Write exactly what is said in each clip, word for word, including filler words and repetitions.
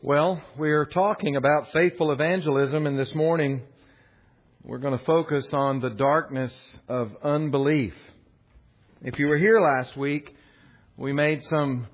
Well, we're talking about faithful evangelism, and this morning we're going to focus on the darkness of unbelief. If you were here last week, we made some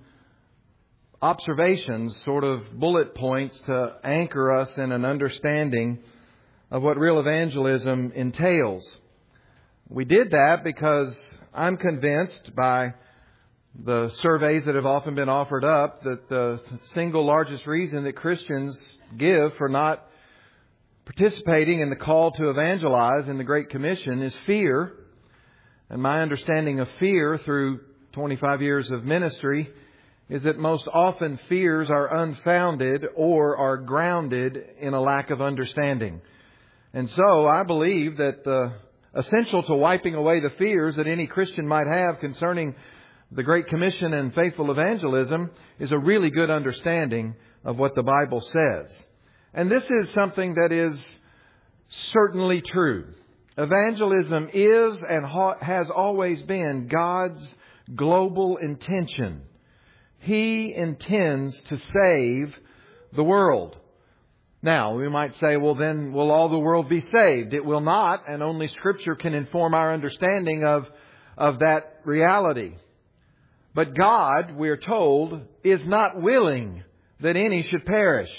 observations, sort of bullet points to anchor us in an understanding of what real evangelism entails. We did that because I'm convinced by the surveys that have often been offered up that the single largest reason that Christians give for not participating in the call to evangelize in the Great Commission is fear. And my understanding of fear through twenty-five years of ministry is that most often fears are unfounded or are grounded in a lack of understanding. And so I believe that the essential to wiping away the fears that any Christian might have concerning the Great Commission and faithful evangelism is a really good understanding of what the Bible says. And this is something that is certainly true. Evangelism is and has always been God's global intention. He intends to save the world. Now, we might say, well, then will all the world be saved? It will not, and only Scripture can inform our understanding of, of that reality. But God, we're told, is not willing that any should perish,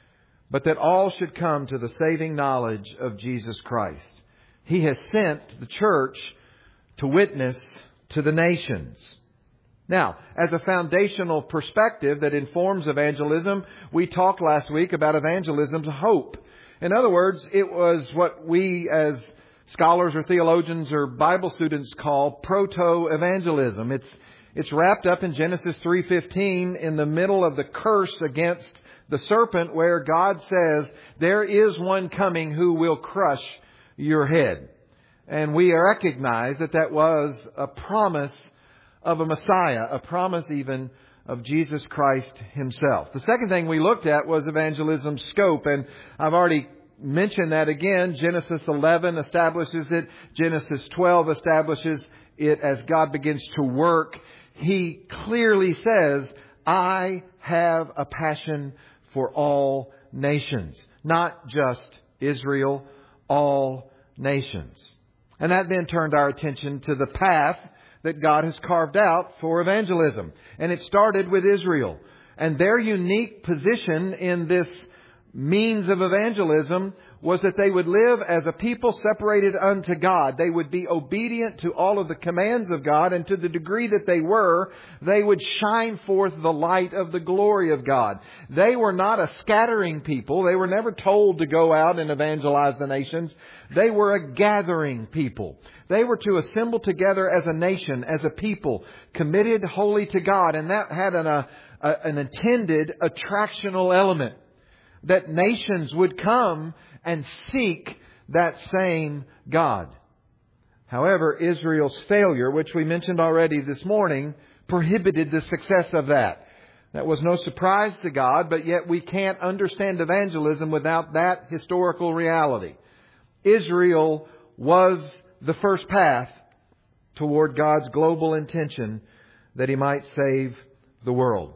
but that all should come to the saving knowledge of Jesus Christ. He has sent the church to witness to the nations. Now, as a foundational perspective that informs evangelism, we talked last week about evangelism's hope. In other words, it was what we as scholars or theologians or Bible students call proto-evangelism. It's It's wrapped up in Genesis three fifteen in the middle of the curse against the serpent, where God says, there is one coming who will crush your head. And we recognize that that was a promise of a Messiah, a promise even of Jesus Christ Himself. The second thing we looked at was evangelism's scope, and I've already mentioned that again. Genesis eleven establishes it. Genesis twelve establishes it as God begins to work. He clearly says, I have a passion for all nations, not just Israel, all nations. And that then turned our attention to the path that God has carved out for evangelism. And it started with Israel. And their unique position in this means of evangelism was that they would live as a people separated unto God. They would be obedient to all of the commands of God, and to the degree that they were, they would shine forth the light of the glory of God. They were not a scattering people. They were never told to go out and evangelize the nations. They were a gathering people. They were to assemble together as a nation, as a people, committed wholly to God, and that had an, a, an intended attractional element. That nations would come and seek that same God. However, Israel's failure, which we mentioned already this morning, prohibited the success of that. That was no surprise to God, but yet we can't understand evangelism without that historical reality. Israel was the first path toward God's global intention that He might save the world.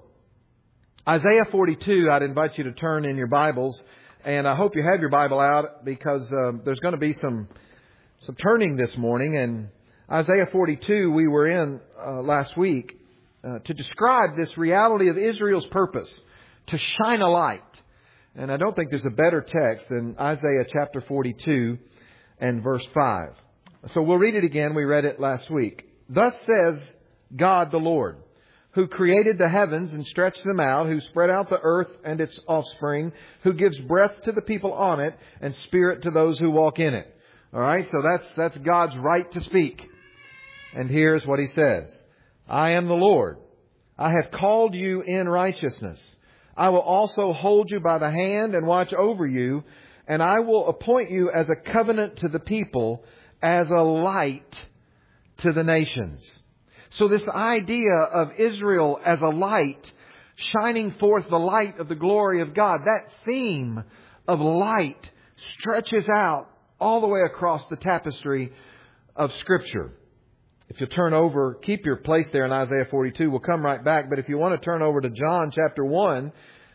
Isaiah forty-two, I'd invite you to turn in your Bibles, and I hope you have your Bible out, because uh, there's going to be some some turning this morning. And Isaiah forty-two we were in uh, last week uh, to describe this reality of Israel's purpose, to shine a light. And I don't think there's a better text than Isaiah chapter forty-two and verse five. So we'll read it again. We read it last week. Thus says God the Lord, who created the heavens and stretched them out, who spread out the earth and its offspring, who gives breath to the people on it and spirit to those who walk in it. All right, so that's that's God's right to speak. And here's what He says. I am the Lord. I have called you in righteousness. I will also hold you by the hand and watch over you, and I will appoint you as a covenant to the people, as a light to the nations. So this idea of Israel as a light, shining forth the light of the glory of God, that theme of light stretches out all the way across the tapestry of Scripture. If you turn over, keep your place there in Isaiah forty-two. We'll come right back. But if you want to turn over to John chapter one,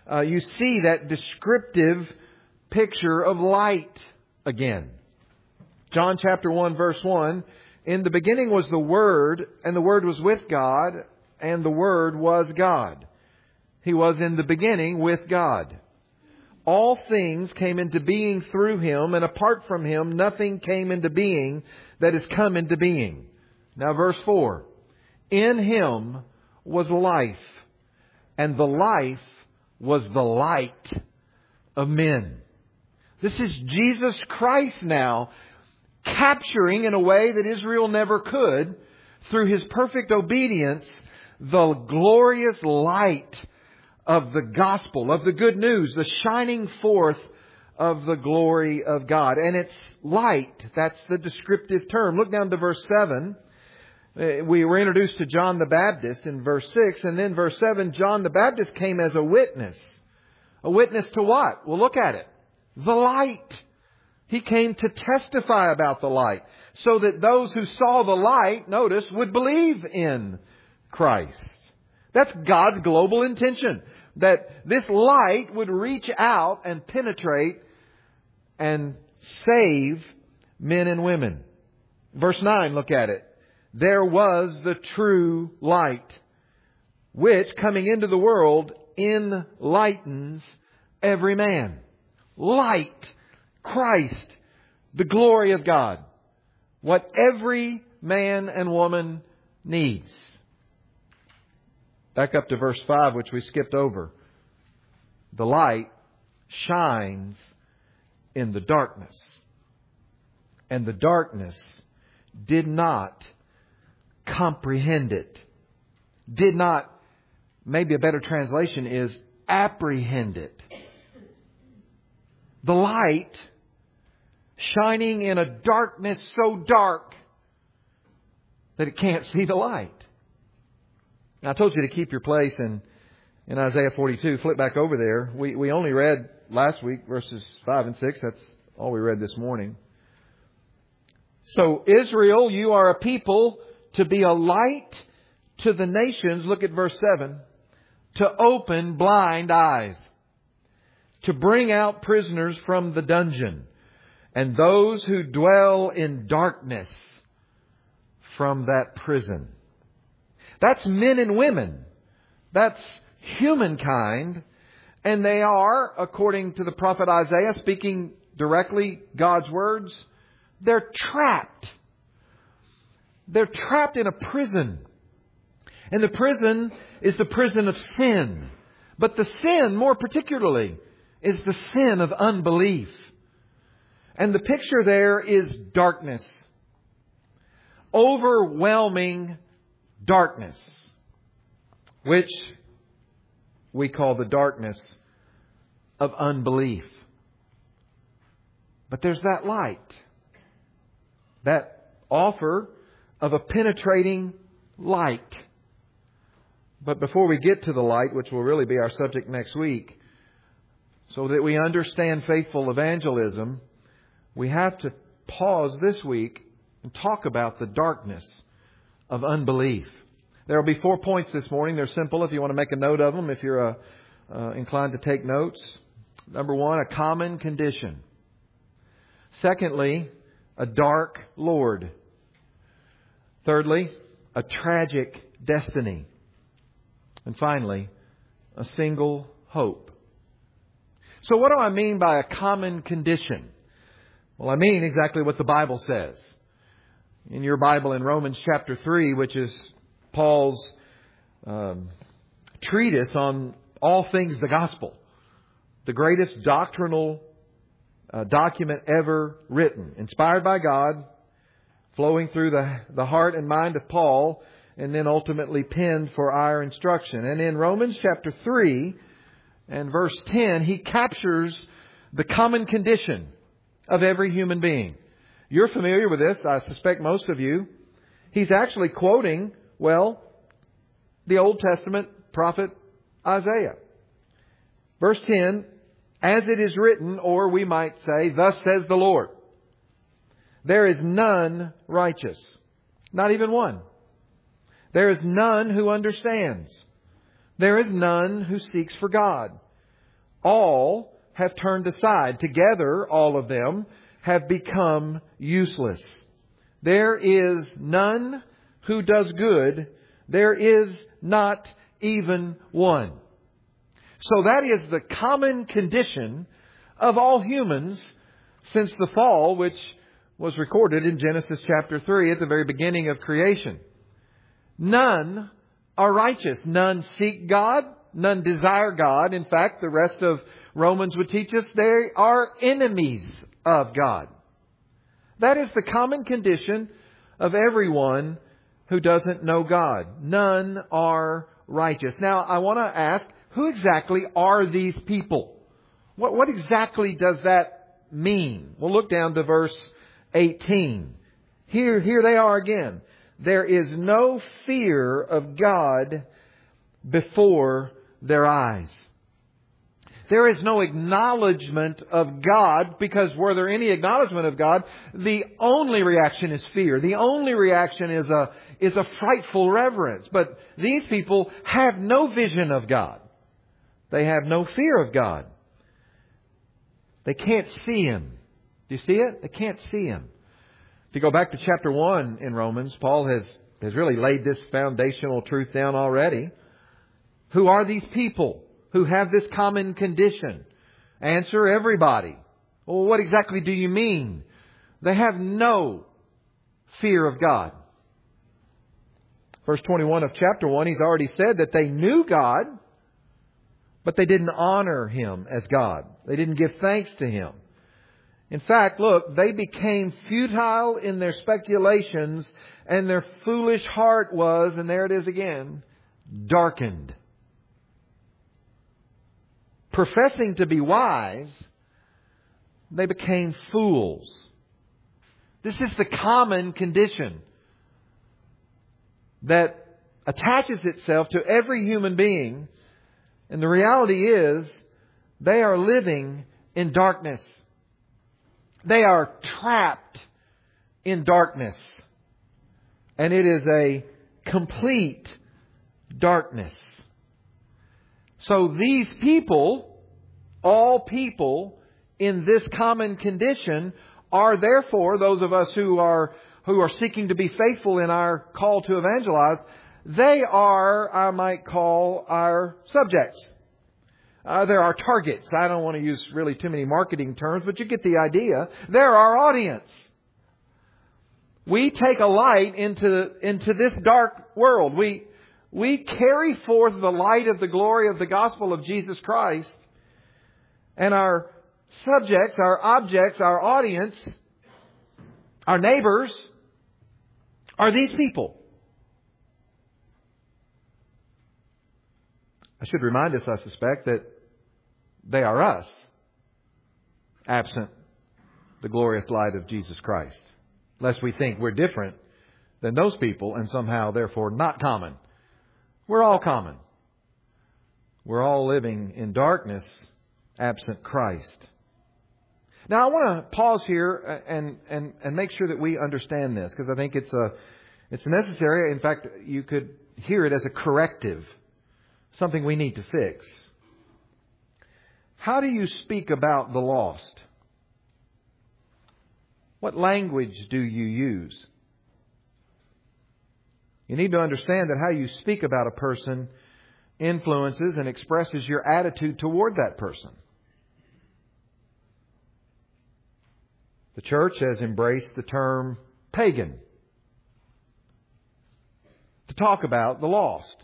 uh, you see that descriptive picture of light again. John chapter one, verse one, in the beginning was the Word, and the Word was with God, and the Word was God. He was in the beginning with God. All things came into being through Him, and apart from Him, nothing came into being that has come into being. Now verse four. In Him was life, and the life was the light of men. This is Jesus Christ now, capturing in a way that Israel never could, through His perfect obedience, the glorious light of the gospel, of the good news, the shining forth of the glory of God. And it's light. That's the descriptive term. Look down to verse seven. We were introduced to John the Baptist in verse six. And then verse seven, John the Baptist came as a witness. A witness to what? Well, look at it. The light. He came to testify about the light, so that those who saw the light, notice, would believe in Christ. That's God's global intention. That this light would reach out and penetrate and save men and women. Verse nine, look at it. There was the true light, which coming into the world enlightens every man. Light. Christ. The glory of God. What every man and woman needs. Back up to verse five, which we skipped over. The light shines in the darkness, and the darkness did not comprehend it. Did not, maybe a better translation is apprehend it. The light shining in a darkness so dark that it can't see the light. Now, I told you to keep your place in, in Isaiah forty-two. Flip back over there. We, we only read last week verses five and six. That's all we read this morning. So, Israel, you are a people to be a light to the nations. Look at verse seven. To open blind eyes. To bring out prisoners from the dungeon. And those who dwell in darkness from that prison. That's men and women. That's humankind. And they are, according to the prophet Isaiah, speaking directly God's words, they're trapped. They're trapped in a prison. And the prison is the prison of sin. But the sin, more particularly, is the sin of unbelief. And the picture there is darkness. Overwhelming darkness, which we call the darkness of unbelief. But there's that light, that offer of a penetrating light. But before we get to the light, which will really be our subject next week, so that we understand faithful evangelism, we have to pause this week and talk about the darkness of unbelief. There will be four points this morning. They're simple if you want to make a note of them, if you're uh, uh, inclined to take notes. Number one, a common condition. Secondly, a dark Lord. Thirdly, a tragic destiny. And finally, a single hope. So what do I mean by a common condition? Well, I mean exactly what the Bible says. In your Bible in Romans chapter three, which is Paul's um, treatise on all things the gospel. The greatest doctrinal uh, document ever written. Inspired by God, flowing through the, the heart and mind of Paul, and then ultimately penned for our instruction. And in Romans chapter three and verse ten, he captures the common condition of every human being. You're familiar with this, I suspect most of you. He's actually quoting, well, the Old Testament prophet Isaiah. Verse ten, as it is written, or we might say, thus says the Lord, there is none righteous, not even one. There is none who understands. There is none who seeks for God. all have turned aside. Together, all of them have become useless. There is none who does good. There is not even one. So that is the common condition of all humans since the fall, which was recorded in Genesis chapter three at the very beginning of creation. None are righteous. None seek God. None desire God. In fact, the rest of Romans would teach us they are enemies of God. That is the common condition of everyone who doesn't know God. None are righteous. Now, I want to ask, who exactly are these people? What, what exactly does that mean? We'll look down to verse eighteen. Here, here they are again. There is no fear of God before their eyes. There is no acknowledgement of God, because were there any acknowledgement of God, the only reaction is fear. The only reaction is a, is a frightful reverence. But these people have no vision of God. They have no fear of God. They can't see Him. Do you see it? They can't see Him. If you go back to chapter one in Romans, Paul has, has really laid this foundational truth down already. Who are these people who have this common condition? Answer: everybody. Well, what exactly do you mean? They have no fear of God. Verse twenty-one of chapter one, he's already said that they knew God, but they didn't honor Him as God. They didn't give thanks to Him. In fact, look, they became futile in their speculations, and their foolish heart was, and there it is again, darkened. Professing to be wise, they became fools. This is the common condition that attaches itself to every human being. And the reality is, they are living in darkness. They are trapped in darkness. And it is a complete darkness. So these people, all people in this common condition, are therefore, those of us who are who are seeking to be faithful in our call to evangelize, they are, I might call, our subjects. Uh, they're our targets. I don't want to use really too many marketing terms, but you get the idea. They're our audience. We take a light into, into this dark world. We, we carry forth the light of the glory of the gospel of Jesus Christ. And our subjects, our objects, our audience, our neighbors are these people. I should remind us, I suspect, that they are us, absent the glorious light of Jesus Christ. Lest we think we're different than those people and somehow, therefore, not common. We're all common. We're all living in darkness, absent Christ. Now, I want to pause here and, and, and make sure that we understand this, because I think it's a it's necessary. In fact, you could hear it as a corrective, something we need to fix. How do you speak about the lost? What language do you use? You need to understand that how you speak about a person influences and expresses your attitude toward that person. The church has embraced the term pagan to talk about the lost.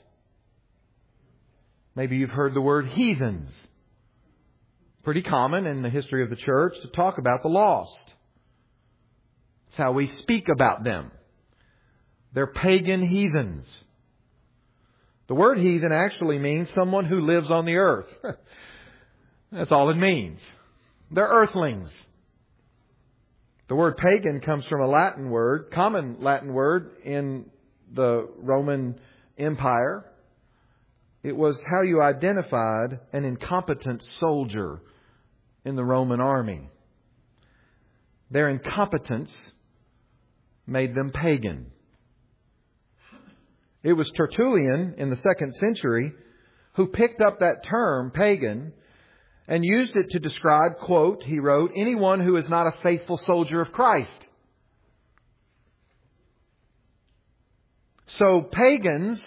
Maybe you've heard the word heathens. Pretty common in the history of the church to talk about the lost. It's how we speak about them. They're pagan heathens. The word heathen actually means someone who lives on the earth. That's all it means. They're earthlings. The word pagan comes from a Latin word, common Latin word in the Roman Empire. It was how you identified an incompetent soldier in the Roman army. Their incompetence made them pagan. It was Tertullian in the second century who picked up that term, pagan, and used it to describe, quote, he wrote, anyone who is not a faithful soldier of Christ. So pagans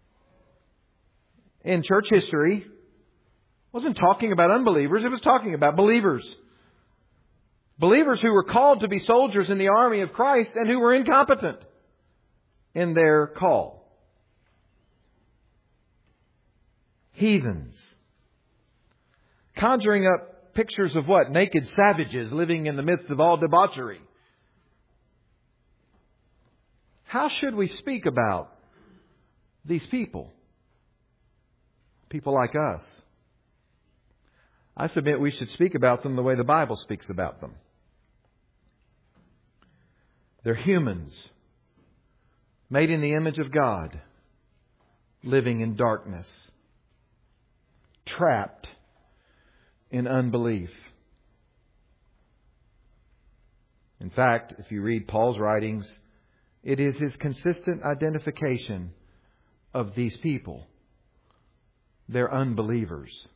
in church history wasn't talking about unbelievers, it was talking about believers. Believers who were called to be soldiers in the army of Christ and who were incompetent in their call. Heathens. Conjuring up pictures of what? Naked savages living in the midst of all debauchery. How should we speak about these people? People like us. I submit we should speak about them the way the Bible speaks about them. They're humans, made in the image of God, living in darkness, trapped in unbelief. In fact, if you read Paul's writings, it is his consistent identification of these people. They're unbelievers.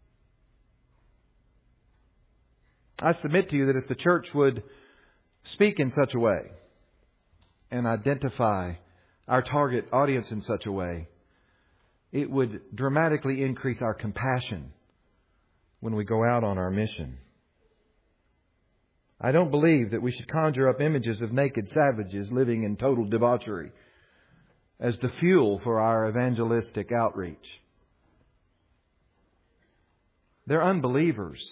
I submit to you that if the church would speak in such a way and identify our target audience in such a way, it would dramatically increase our compassion when we go out on our mission. I don't believe that we should conjure up images of naked savages living in total debauchery as the fuel for our evangelistic outreach. They're unbelievers.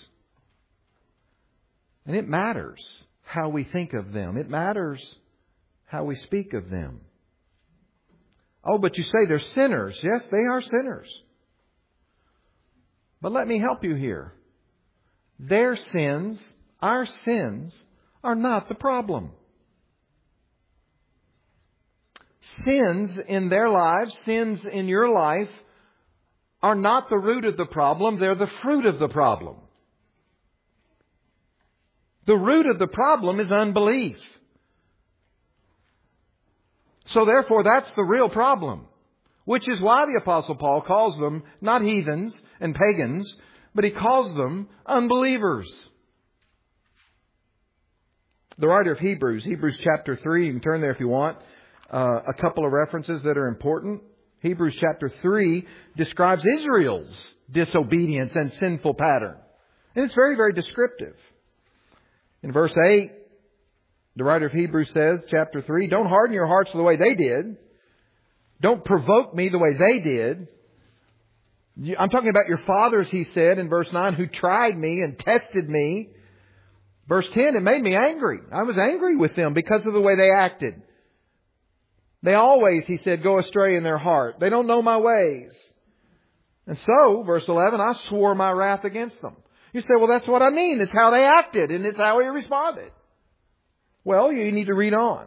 And it matters how we think of them. It matters how we speak of them. Oh, but you say they're sinners. Yes, they are sinners. But let me help you here. Their sins, our sins, are not the problem. Sins in their lives, sins in your life, are not the root of the problem. They're the fruit of the problem. The root of the problem is unbelief. So therefore, that's the real problem. Which is why the Apostle Paul calls them not heathens and pagans, but he calls them unbelievers. The writer of Hebrews, Hebrews chapter three, you can turn there if you want, uh, a couple of references that are important. Hebrews chapter three describes Israel's disobedience and sinful pattern. And it's very, very descriptive. In verse eight, the writer of Hebrews says, chapter three, don't harden your hearts the way they did. Don't provoke me the way they did. I'm talking about your fathers, he said in verse nine, who tried me and tested me. Verse ten, it made me angry. I was angry with them because of the way they acted. They always, he said, go astray in their heart. They don't know my ways. And so, verse eleven, I swore my wrath against them. You say, well, that's what I mean. It's how they acted and it's how he responded. Well, you need to read on.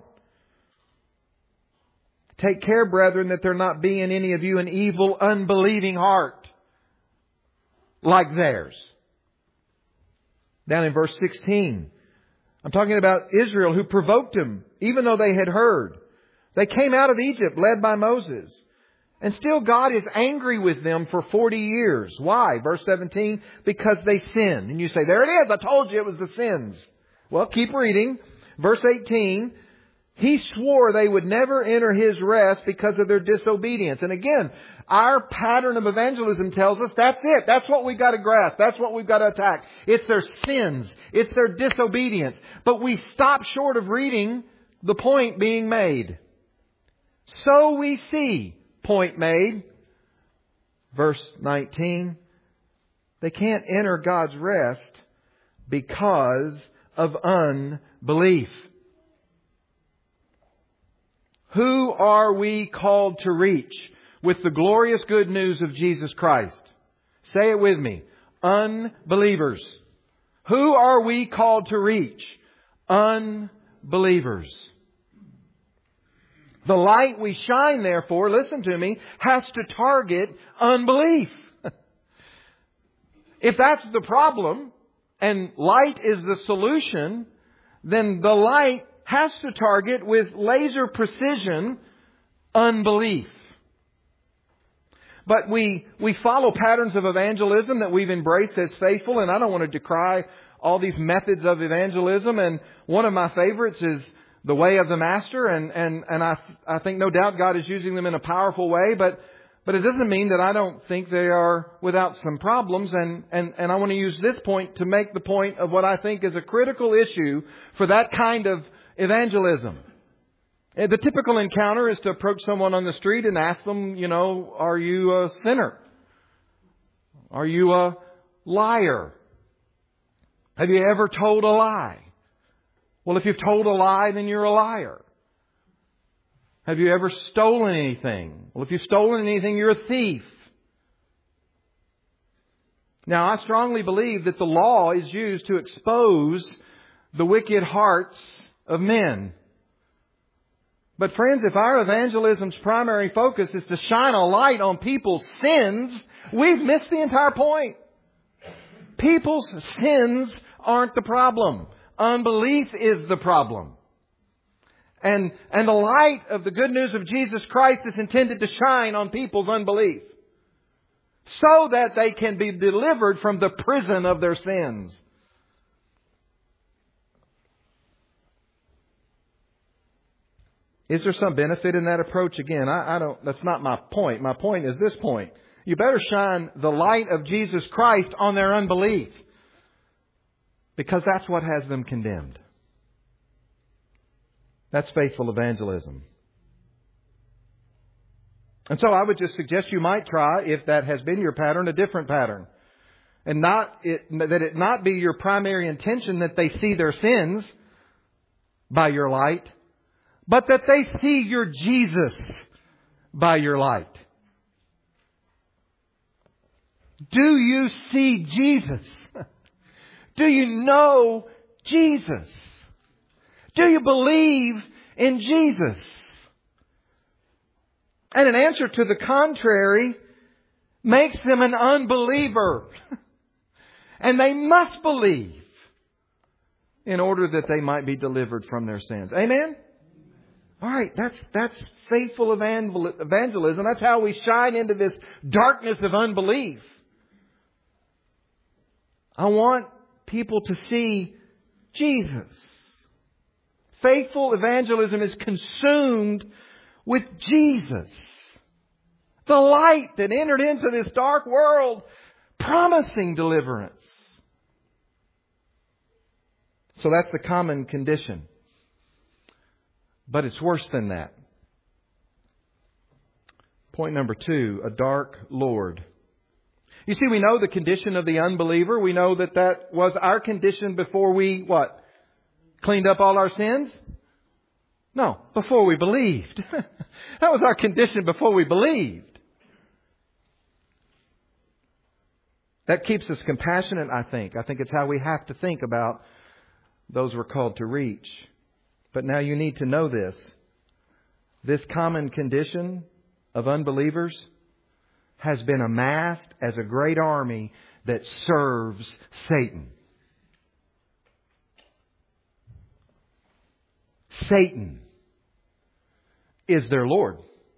Take care, brethren, that there not be in any of you an evil, unbelieving heart like theirs. Down in verse sixteen, I'm talking about Israel who provoked him, even though they had heard. They came out of Egypt led by Moses. And still God is angry with them for forty years. Why? Verse seventeen, because they sinned. And you say, there it is. I told you it was the sins. Well, keep reading. Verse eighteen, he swore they would never enter his rest because of their disobedience. And again, our pattern of evangelism tells us that's it. That's what we've got to grasp. That's what we've got to attack. It's their sins. It's their disobedience. But we stop short of reading the point being made. So we see, point made, verse nineteen, they can't enter God's rest because of unbelief. Who are we called to reach with the glorious good news of Jesus Christ? Say it with me. Unbelievers. Who are we called to reach? Unbelievers. The light we shine, therefore, listen to me, has to target unbelief. If that's the problem, and light is the solution, then the light has to target with laser precision unbelief. But we, we follow patterns of evangelism that we've embraced as faithful, and I don't want to decry all these methods of evangelism. And one of my favorites is the way of the Master, and, and, and I, I think no doubt God is using them in a powerful way, but But it doesn't mean that I don't think they are without some problems. And, and, and I want to use this point to make the point of what I think is a critical issue for that kind of evangelism. The typical encounter is to approach someone on the street and ask them, you know, are you a sinner? Are you a liar? Have you ever told a lie? Well, if you've told a lie, then you're a liar. Have you ever stolen anything? Well, if you've stolen anything, you're a thief. Now, I strongly believe that the law is used to expose the wicked hearts of men. But friends, if our evangelism's primary focus is to shine a light on people's sins, we've missed the entire point. People's sins aren't the problem. Unbelief is the problem. And, and the light of the good news of Jesus Christ is intended to shine on people's unbelief, so that they can be delivered from the prison of their sins. Is there some benefit in that approach? Again, I, I don't, that's not my point. My point is this point. You better shine the light of Jesus Christ on their unbelief, because that's what has them condemned. That's faithful evangelism. And so I would just suggest you might try, if that has been your pattern, a different pattern. And not it, that it not be your primary intention that they see their sins by your light, but that they see your Jesus by your light. Do you see Jesus? Do you know Jesus? Do you believe in Jesus? And an answer to the contrary makes them an unbeliever. And they must believe in order that they might be delivered from their sins. Amen? All right, that's that's faithful evangelism. That's how we shine into this darkness of unbelief. I want people to see Jesus. Faithful evangelism is consumed with Jesus, the light that entered into this dark world, promising deliverance. So that's the common condition. But it's worse than that. Point number two, a dark Lord. You see, we know the condition of the unbeliever. We know that that was our condition before we, what? Cleaned up all our sins? No, before we believed. That was our condition before we believed. That keeps us compassionate, I think. I think it's how we have to think about those we're called to reach. But now you need to know this. This common condition of unbelievers has been amassed as a great army that serves Satan. Satan is their Lord.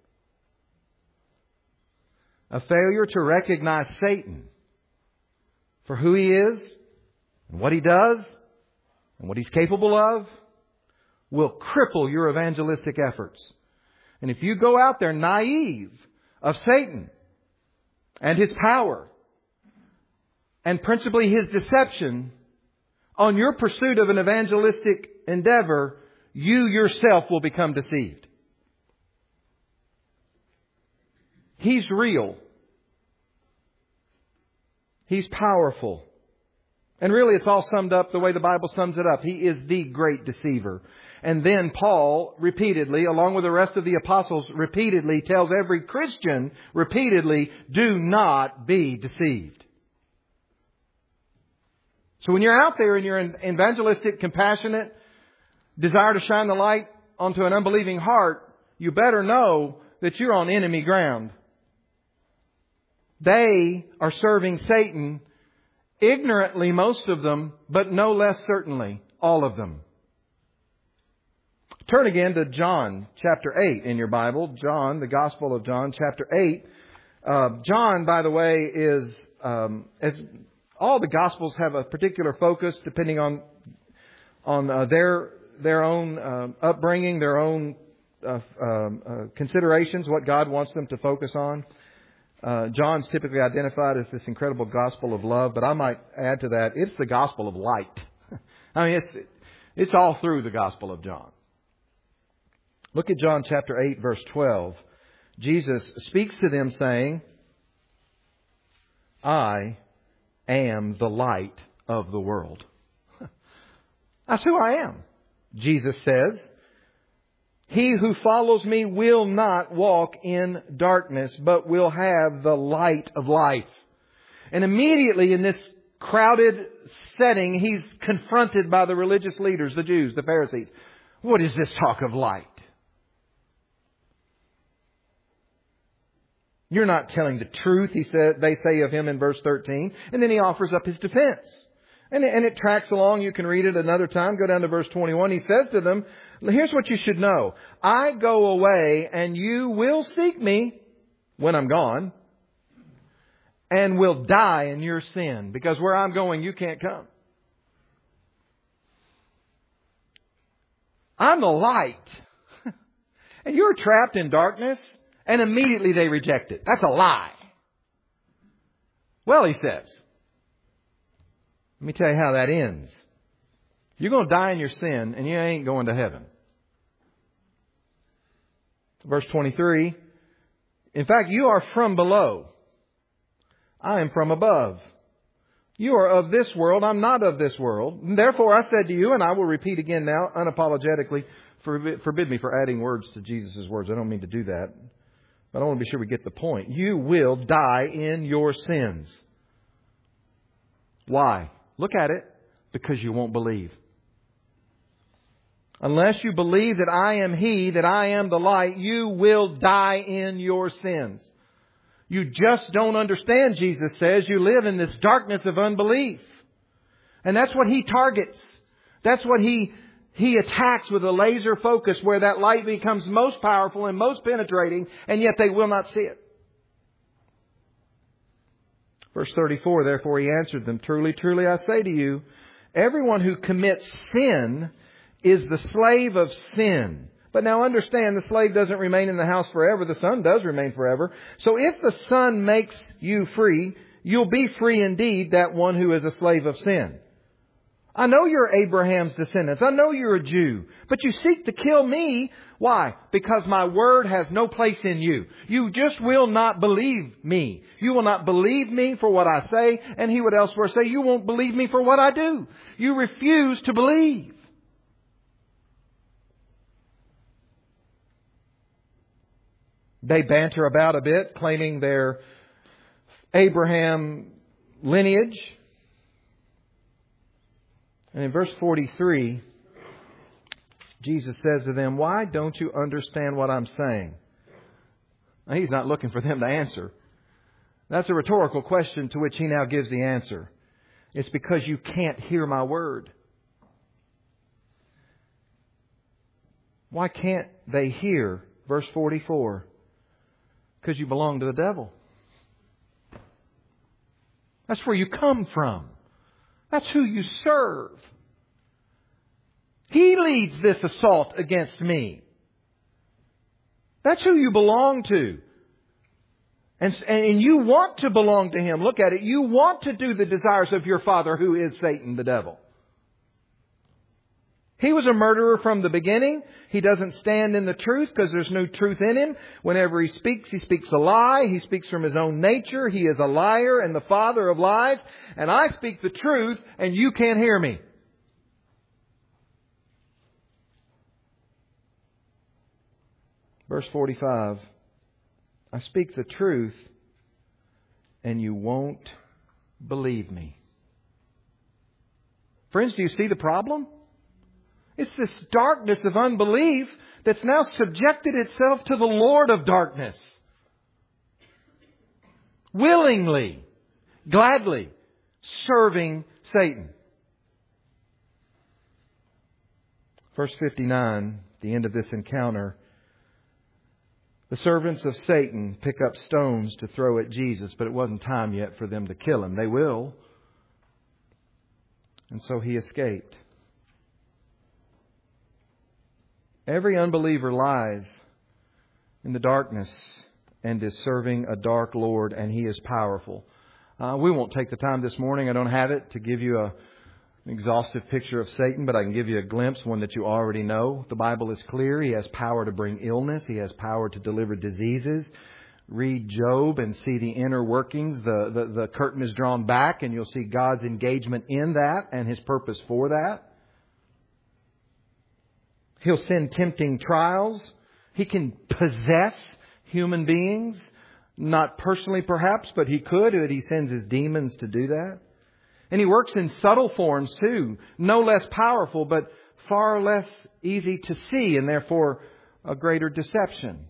A failure to recognize Satan for who he is and what he does and what he's capable of will cripple your evangelistic efforts. And if you go out there naive of Satan and his power and principally his deception on your pursuit of an evangelistic endeavor, you yourself will become deceived. He's real. He's powerful. And really it's all summed up the way the Bible sums it up. He is the great deceiver. And then Paul repeatedly, along with the rest of the apostles, repeatedly tells every Christian, repeatedly, do not be deceived. So when you're out there and you're evangelistic, compassionate, desire to shine the light onto an unbelieving heart, you better know that you're on enemy ground. They are serving Satan ignorantly, most of them, but no less certainly, all of them. Turn again to John chapter eight in your Bible. John, the Gospel of John chapter eight. Uh, John, by the way, is, um, as all the Gospels have a particular focus depending on on uh, their their own uh, upbringing, their own uh, um, uh, considerations, what God wants them to focus on. Uh, John's typically identified as this incredible gospel of love, but I might add to that, it's the gospel of light. I mean, it's it's all through the Gospel of John. Look at John chapter eight, verse twelve. Jesus speaks to them saying, I am the light of the world. That's who I am. Jesus says, he who follows me will not walk in darkness, but will have the light of life. And immediately in this crowded setting, he's confronted by the religious leaders, the Jews, the Pharisees. What is this talk of light? You're not telling the truth, he said, they say of him in verse thirteen. And then he offers up his defense. And it, and it tracks along. You can read it another time. Go down to verse twenty-one. He says to them, here's what you should know. I go away and you will seek me when I'm gone and will die in your sin. Because where I'm going, you can't come. I'm the light. And you're trapped in darkness. And immediately they reject it. That's a lie. Well, he says, let me tell you how that ends. You're going to die in your sin and you ain't going to heaven. Verse twenty-three. In fact, you are from below. I am from above. You are of this world. I'm not of this world. And therefore I said to you, and I will repeat again now, unapologetically, forbid, forbid me for adding words to Jesus' words. I don't mean to do that. But I want to be sure we get the point. You will die in your sins. Why? Look at it. Because you won't believe. Unless you believe that I am He, that I am the light, you will die in your sins. You just don't understand, Jesus says. You live in this darkness of unbelief. And that's what He targets. That's what He He attacks with a laser focus where that light becomes most powerful and most penetrating, and yet they will not see it. Verse thirty-four, therefore he answered them, truly, truly, I say to you, everyone who commits sin is the slave of sin. But now understand, the slave doesn't remain in the house forever. The son does remain forever. So if the Son makes you free, you'll be free indeed, that one who is a slave of sin. I know you're Abraham's descendants. I know you're a Jew. But you seek to kill me. Why? Because my word has no place in you. You just will not believe me. You will not believe me for what I say. And he would elsewhere say, you won't believe me for what I do. You refuse to believe. They banter about a bit, claiming their Abraham lineage. And in verse forty-three, Jesus says to them, why don't you understand what I'm saying? Now, He's not looking for them to answer. That's a rhetorical question to which He now gives the answer. It's because you can't hear my word. Why can't they hear? Verse forty-four. Because you belong to the devil. That's where you come from. That's who you serve. He leads this assault against me. That's who you belong to. And, and you want to belong to Him. Look at it. You want to do the desires of your father, who is Satan, the devil. He was a murderer from the beginning. He doesn't stand in the truth because there's no truth in him. Whenever he speaks, he speaks a lie. He speaks from his own nature. He is a liar and the father of lies. And I speak the truth and you can't hear me. Verse forty-five. I speak the truth and you won't believe me. Friends, do you see the problem? It's this darkness of unbelief that's now subjected itself to the Lord of darkness. Willingly, gladly serving Satan. Verse fifty-nine, the end of this encounter. The servants of Satan pick up stones to throw at Jesus, but it wasn't time yet for them to kill Him. They will. And so He escaped. Every unbeliever lies in the darkness and is serving a dark Lord, and He is powerful. Uh, we won't take the time this morning, I don't have it, to give you a An exhaustive picture of Satan, but I can give you a glimpse, one that you already know. The Bible is clear. He has power to bring illness. He has power to deliver diseases. Read Job and see the inner workings. The, the, the curtain is drawn back and you'll see God's engagement in that and His purpose for that. He'll send tempting trials. He can possess human beings. Not personally perhaps, but He could. He sends His demons to do that. And He works in subtle forms too, no less powerful, but far less easy to see and therefore a greater deception.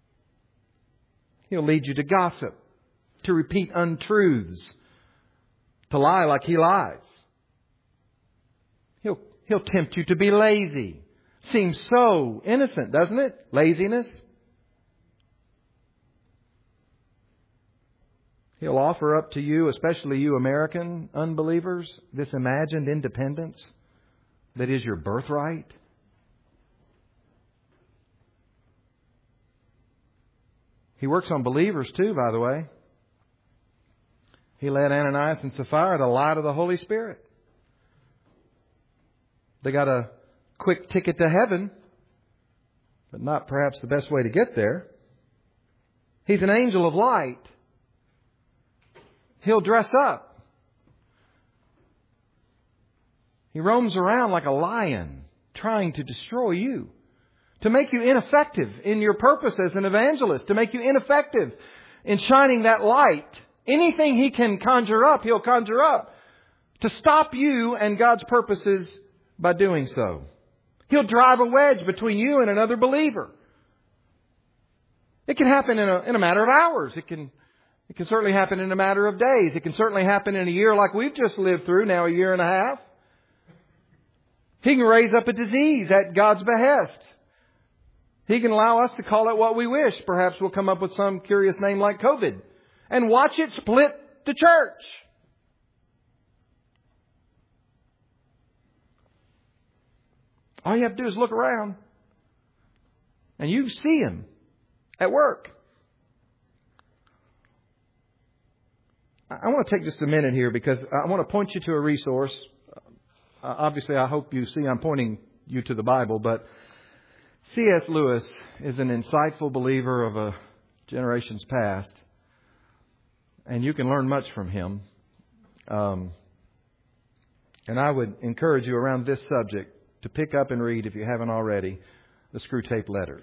He'll lead you to gossip, to repeat untruths, to lie like he lies. He'll, he'll tempt you to be lazy. Seems so innocent, doesn't it? Laziness. He'll offer up to you, especially you American unbelievers, this imagined independence that is your birthright. He works on believers too, by the way. He led Ananias and Sapphira to lie to the Holy Spirit. They got a quick ticket to heaven, but not perhaps the best way to get there. He's an angel of light. He'll dress up. He roams around like a lion, trying to destroy you, to make you ineffective in your purpose as an evangelist, to make you ineffective in shining that light. Anything he can conjure up, he'll conjure up to stop you and God's purposes by doing so. He'll drive a wedge between you and another believer. It can happen in a, in a matter of hours. It can It can certainly happen in a matter of days. It can certainly happen in a year like we've just lived through, now a year and a half. He can raise up a disease at God's behest. He can allow us to call it what we wish. Perhaps we'll come up with some curious name like COVID. And watch it split the church. All you have to do is look around. And you see Him at work. I want to take just a minute here because I want to point you to a resource. Uh, obviously, I hope you see I'm pointing you to the Bible, but C S Lewis is an insightful believer of a generation's past, and you can learn much from him. Um, and I would encourage you around this subject to pick up and read, if you haven't already, the Screwtape Letters.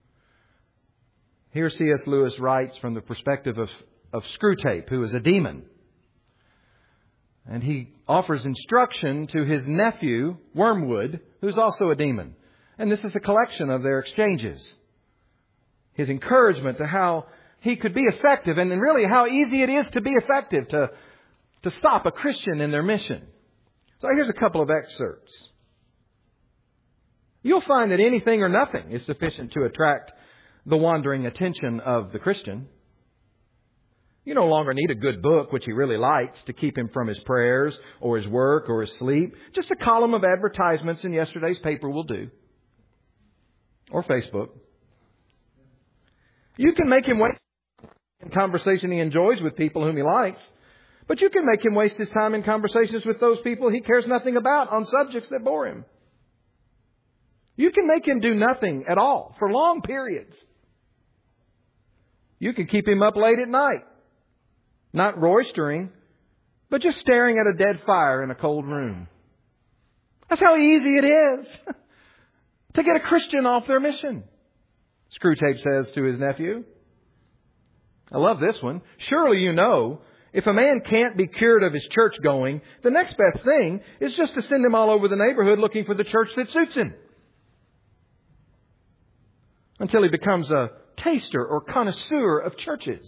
Here C S Lewis writes from the perspective of of Screwtape, who is a demon. And he offers instruction to his nephew, Wormwood, who's also a demon. And this is a collection of their exchanges. His encouragement to how he could be effective, and really how easy it is to be effective, to, to stop a Christian in their mission. So here's a couple of excerpts. You'll find that anything or nothing is sufficient to attract the wandering attention of the Christian. You no longer need a good book, which he really likes, to keep him from his prayers or his work or his sleep. Just a column of advertisements in yesterday's paper will do. Or Facebook. You can make him waste in conversation he enjoys with people whom he likes. But you can make him waste his time in conversations with those people he cares nothing about on subjects that bore him. You can make him do nothing at all for long periods. You can keep him up late at night. Not roistering, but just staring at a dead fire in a cold room. That's how easy it is to get a Christian off their mission. Screwtape says to his nephew. I love this one. Surely you know, if a man can't be cured of his church going, the next best thing is just to send him all over the neighborhood looking for the church that suits him. Until he becomes a taster or connoisseur of churches.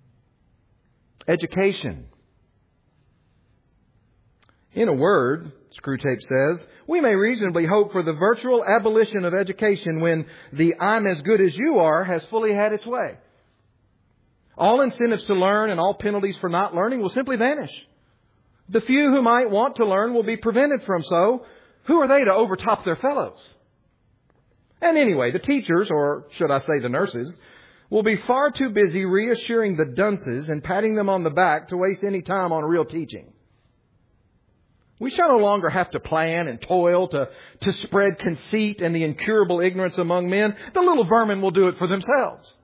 Education. In a word, Screwtape says, we may reasonably hope for the virtual abolition of education when the I'm as good as you are has fully had its way. All incentives to learn and all penalties for not learning will simply vanish. The few who might want to learn will be prevented from so. Who are they to overtop their fellows? And anyway, the teachers, or should I say the nurses, will be far too busy reassuring the dunces and patting them on the back to waste any time on real teaching. We shall no longer have to plan and toil to, to spread conceit and the incurable ignorance among men. The little vermin will do it for themselves.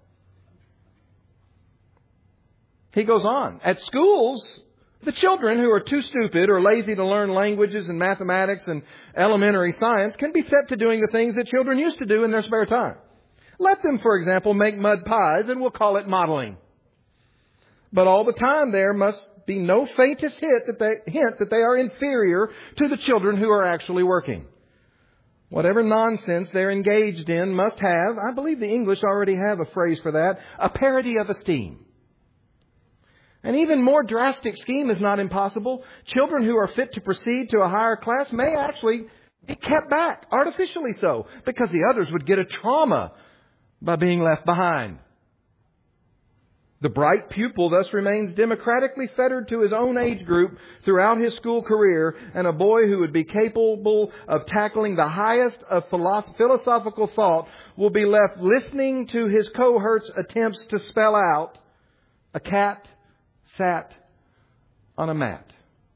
He goes on. At schools, the children who are too stupid or lazy to learn languages and mathematics and elementary science can be set to doing the things that children used to do in their spare time. Let them, for example, make mud pies, and we'll call it modeling. But all the time there must be no faintest hint that they, hint that they are inferior to the children who are actually working. Whatever nonsense they're engaged in must have, I believe the English already have a phrase for that, a parity of esteem. An even more drastic scheme is not impossible. Children who are fit to proceed to a higher class may actually be kept back, artificially so, because the others would get a trauma by being left behind. The bright pupil thus remains democratically fettered to his own age group throughout his school career, and a boy who would be capable of tackling the highest of philosophical thought will be left listening to his cohort's attempts to spell out a cat sat on a mat.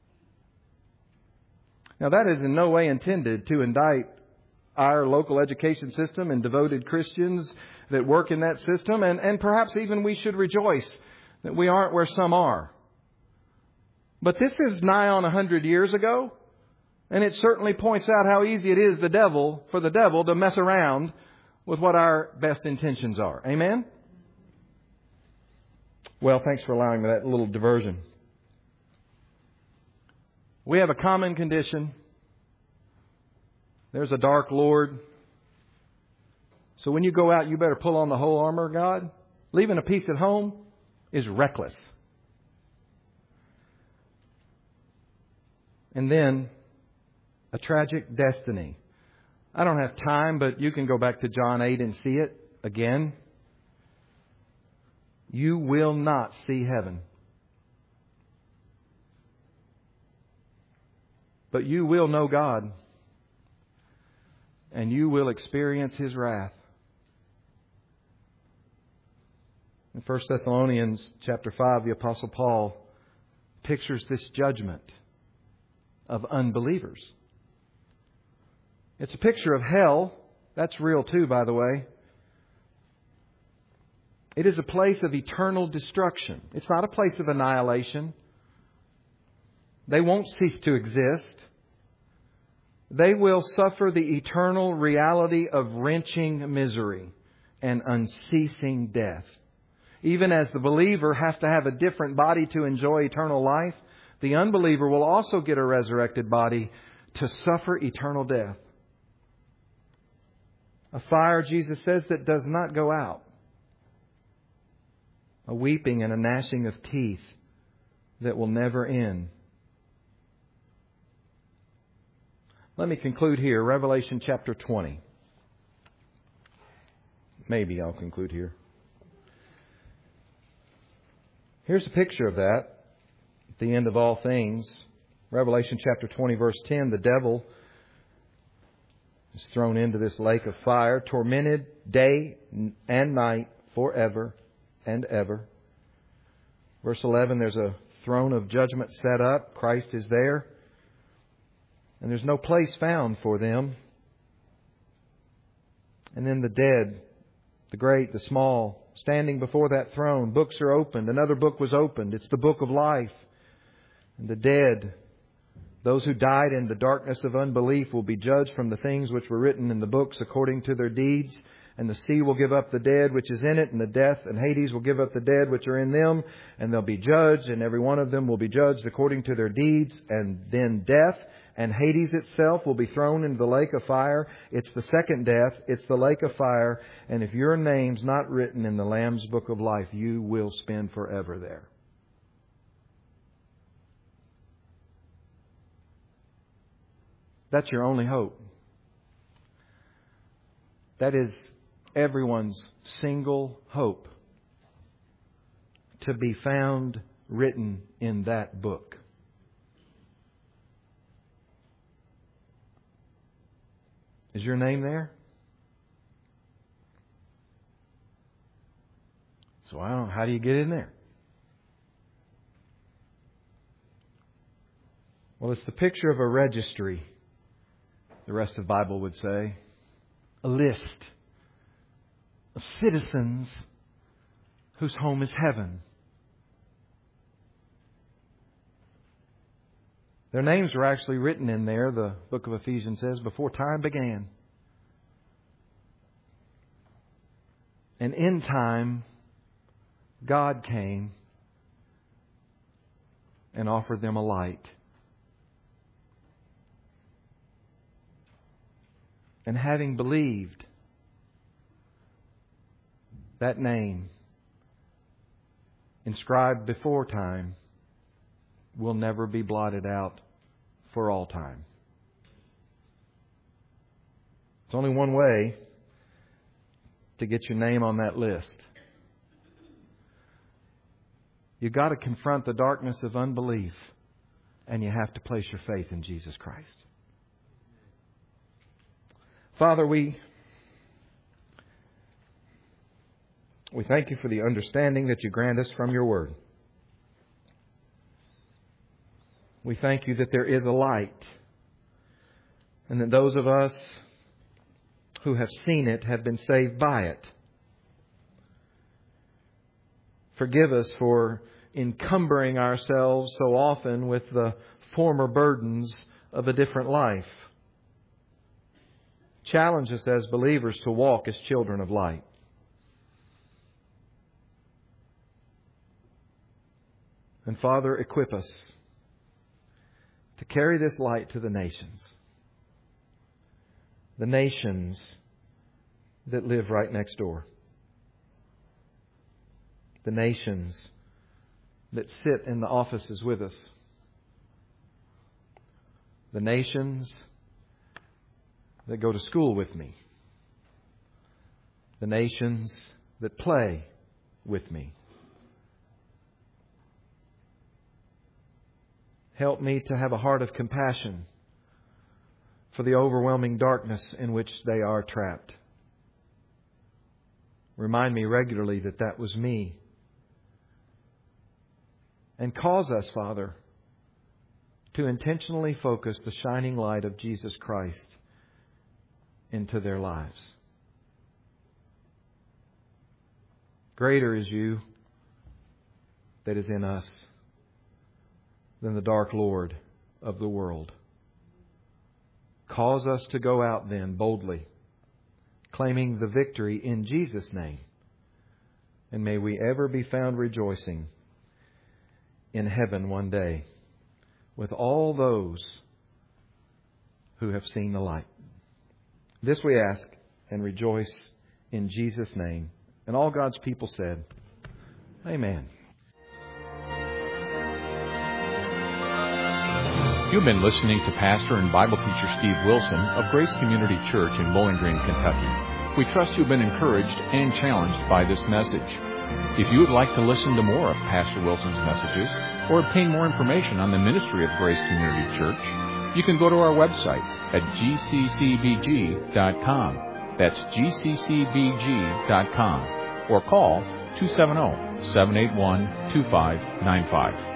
Now, that is in no way intended to indict our local education system and devoted Christians that work in that system. And, and perhaps even we should rejoice that we aren't where some are. But this is nigh on a hundred years ago. And it certainly points out how easy it is the devil, for the devil to mess around with what our best intentions are. Amen? Well, thanks for allowing me that little diversion. We have a common condition. There's a dark Lord. So when you go out, you better pull on the whole armor of God. Leaving a piece at home is reckless. And then a tragic destiny. I don't have time, but you can go back to John eight and see it again. You will not see heaven. But you will know God. And you will experience His wrath. In First Thessalonians chapter five, the Apostle Paul pictures this judgment of unbelievers. It's a picture of hell. That's real too, by the way. It is a place of eternal destruction. It's not a place of annihilation. They won't cease to exist. They will suffer the eternal reality of wrenching misery and unceasing death. Even as the believer has to have a different body to enjoy eternal life, the unbeliever will also get a resurrected body to suffer eternal death. A fire, Jesus says, that does not go out. A weeping and a gnashing of teeth that will never end. Let me conclude here. Revelation chapter twenty. Maybe I'll conclude here. Here's a picture of that at the end of all things. Revelation chapter twenty, verse ten. The devil is thrown into this lake of fire, tormented day and night forever and ever. Verse eleven, there's a throne of judgment set up. Christ is there. And there's no place found for them. And then the dead, the great, the small, standing before that throne. Books are opened. Another book was opened. It's the book of life. And the dead, those who died in the darkness of unbelief, will be judged from the things which were written in the books according to their deeds. And the sea will give up the dead which is in it, and the death and Hades will give up the dead which are in them, and they'll be judged, and every one of them will be judged according to their deeds. And then death and Hades itself will be thrown into the lake of fire. It's the second death. It's the lake of fire. And if your name's not written in the Lamb's book of life, you will spend forever there. That's your only hope. That is everyone's single hope, to be found written in that book. Is your name there? So I don't know, how do you get in there? Well, it's the picture of a registry, the rest of the Bible would say. A list of citizens whose home is heaven. Their names were actually written in there, the book of Ephesians says, before time began. And in time, God came and offered them a light. And having believed, that name, inscribed before time, will never be blotted out for all time. There's only one way to get your name on that list. You've got to confront the darkness of unbelief, and you have to place your faith in Jesus Christ. Father, we we thank you for the understanding that you grant us from your word. We thank you that there is a light, and that those of us who have seen it have been saved by it. Forgive us for encumbering ourselves so often with the former burdens of a different life. Challenge us as believers to walk as children of light. And Father, equip us to carry this light to the nations. The nations that live right next door. The nations that sit in the offices with us. The nations that go to school with me. The nations that play with me. Help me to have a heart of compassion for the overwhelming darkness in which they are trapped. Remind me regularly that that was me. And cause us, Father, to intentionally focus the shining light of Jesus Christ into their lives. Greater is you that is in us than the dark lord of the world. Cause us to go out then boldly, claiming the victory in Jesus' name. And may we ever be found rejoicing in heaven one day with all those who have seen the light. This we ask and rejoice in Jesus' name. And all God's people said, Amen. You've been listening to Pastor and Bible teacher Steve Wilson of Grace Community Church in Bowling Green, Kentucky. We trust you've been encouraged and challenged by this message. If you would like to listen to more of Pastor Wilson's messages or obtain more information on the ministry of Grace Community Church, you can go to our website at g c c b g dot com. That's g c c b g dot com. Or call two seven zero, seven eight one, two five nine five.